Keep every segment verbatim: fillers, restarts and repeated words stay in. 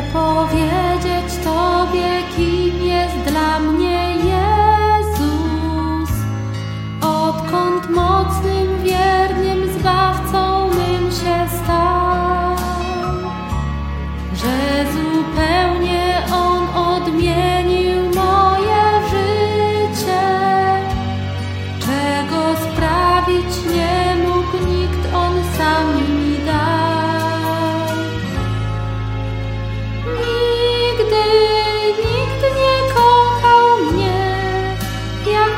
powiedzieć Tobie, kim jest dla mnie Jezus. Odkąd mocnym, wiernym Zbawcą mym się stał, że zupełnie On odmienił moje życie, czego sprawić nie mógł nikt, On sam mi dał. Nigdy nikt nie kochał mnie jak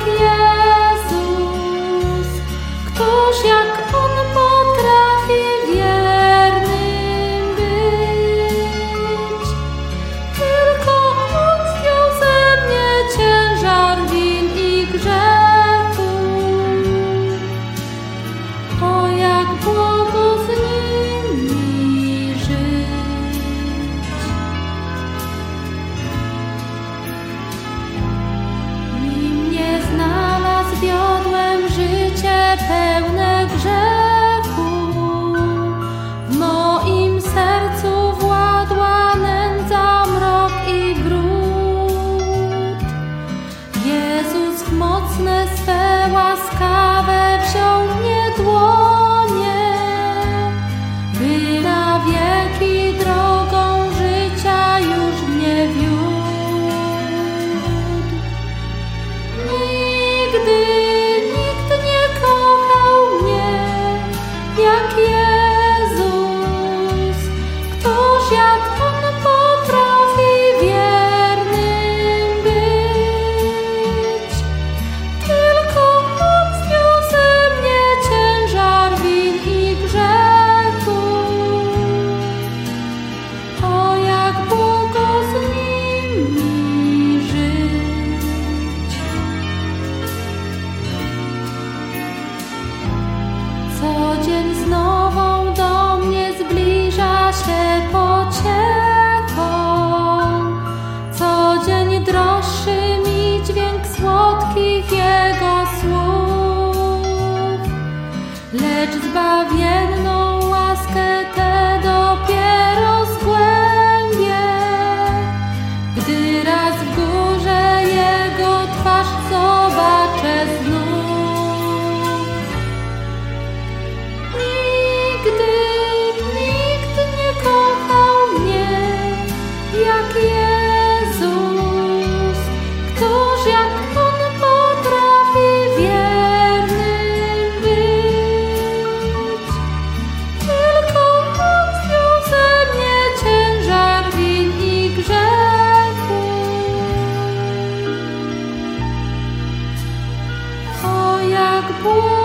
Jezus. Któż jak On potrafi wiernym być? Tylko On zdjął ze mnie ciężar win i grzechu. O, jak błogo z Nim mi żyć. Nim mnie znalazł, wiodłem życie pełne grzechu. W moim sercu władła nędza, mrok i brud. Jezus w mocne swe łaskawe wziął mnie dłonie, by na wieki drogą życia już mnie wiódł. Nigdy nikt nie kochał mnie jak Jezus. Któż jak On potrafi wiernym być? Tylko On zdjął ze mnie ciężar win i grzechu. O, jak błogo z Nim mi żyć. Co dzień z nową do mnie zbliża się pociechą. Co dzień droższy mi dźwięk słodkich Jego słów. Lecz zbawienną łaskę tę dopiero zgłębię, gdy raz w górze Jego twarz zobaczę znów. Nigdy nikt nie kochał mnie jak Jezus. Któż jak On potrafi wiernym być? Tylko On zdjął ze mnie ciężar win i grzechu. O, jak Bóg